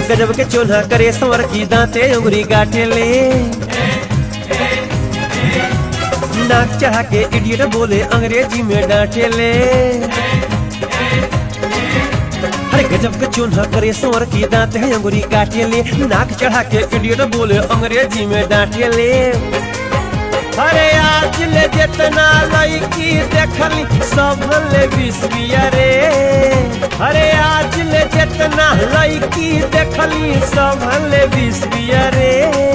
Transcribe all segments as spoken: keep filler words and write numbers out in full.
गजब के चोन्हा करे संवर की दांते अंगुरी गाटे ले। नाक चढ़ा के इडियट बोले अंग्रेजी में डांटे ले। अरे गजब के चोन्हा करे संवर की दांते अंगुरी गाटे ले। नाक चढ़ा के इडियट बोले अंग्रेजी में डांटे ले। अरे आज ले जितना लड़की देखली सब ले बिस्बिया रे। अरे आज ले जितना लड़की देखली सब ले बिस्बिया रे।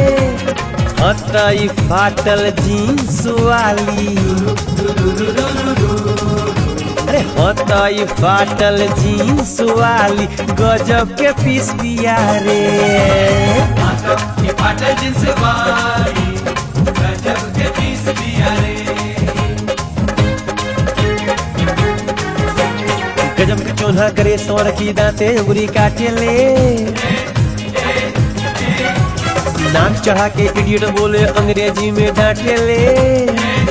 हतई फाटल जींस वाली, अरे हतई फाटल जींस वाली गजब के पिस्बिया रे। फाटल जींस वाली गजब के पिस्बिया रे। गजब के चोन्हा करे सोर की दांते अंगुरी काटे ले। नाक चढ़ा के इडियट बोले अंग्रेजी में डांटे ले।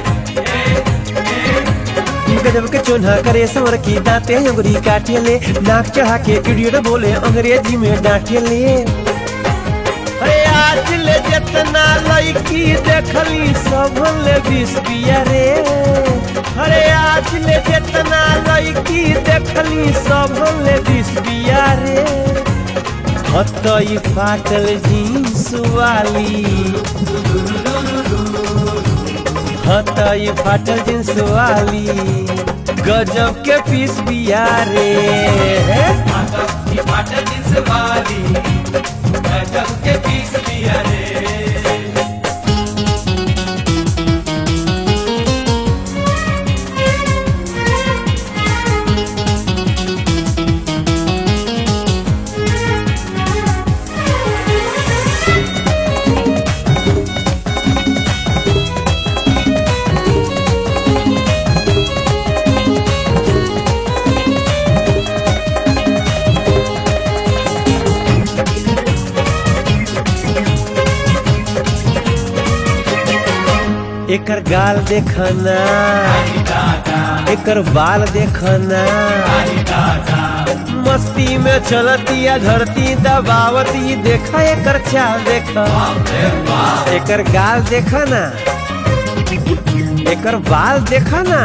गजब के चोन्हा करे सोर की दांते अंगुरी काटे ले। नाक चढ़ा के इडियट बोले अंग्रेजी में डांटे ले। अरे आज ले जितना लड़की देखली सब ले बिस्बिया रे। अरे आज ले जितना लड़की देखली सब ले बिस्बिया रे। हतई फाटल जींस वाली, हतई फाटल जींस वाली गजब के पिस्बिया रे। फाटल जींस वाली गजब के पिस्बिया रे। एकर गाल देखना, एकर बाल देखना। मस्ती में चलती धरती दबावती देखा एकर चाल देखा। एकर गाल देखना, एकर बाल देखना।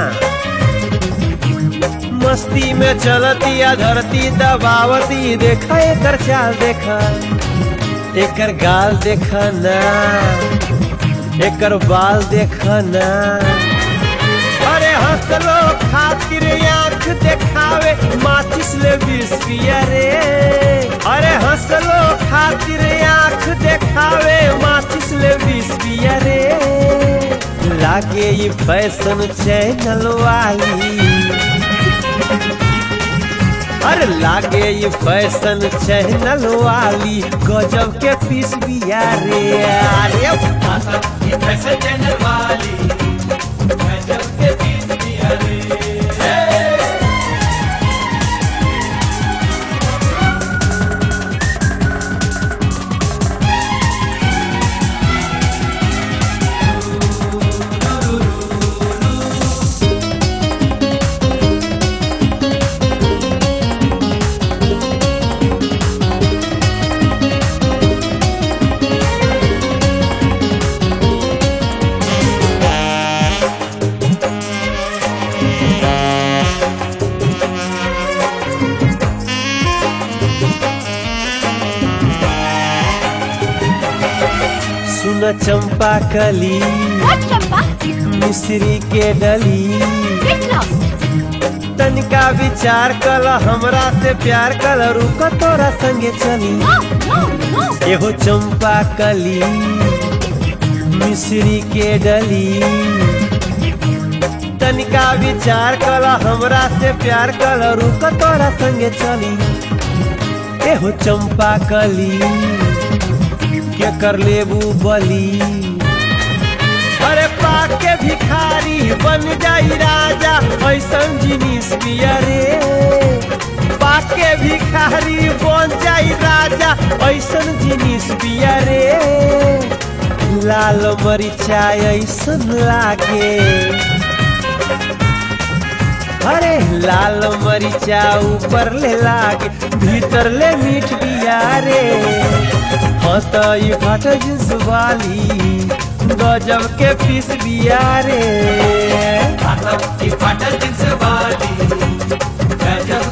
मस्ती में चलती धरती दबावती देखा एकर चाल देखा। एकर गाल देखना, एकर बाल देखना। अरे हंसलो खातिर आँख देखावे माचिस ले बिस्बिया रे। अरे हंसलो खातिर आँख देखावे माचिस ले बिस्बिया रे। लागे ये फैशन चैनल वाली, अरे लागे ये फैशन चैनल वाली गजब के पिस्बिया रे। अरे फैशन चैनल वाली गजब के पिस्बिया रे। सुन चंपा कली मिश्री के डली। तनिका विचार कल हमरा से प्यार कल रुक तोरा संगे चली। एहो चंपा कली मिश्री के डली। तनिका विचार कल हमरा से प्यार कल रुक तोरा संगे चली। एहो चंपा कली के कर लेबू बली। अरे पाके भिखारी बन जाई राजा ऐसन जिनिस पिया रे। पाके भिखारी बन जाई राजा ऐसन जिनिस पिया रे। लाल मरिचा ऐसन लागे, अरे लाल मरीचा ऊपर ले लागे भीतर ले मीठ बिया रे हतई फाट जिंस वाली गजब के पीस बिया रे फाटल की फाटल जिंस वाली गजब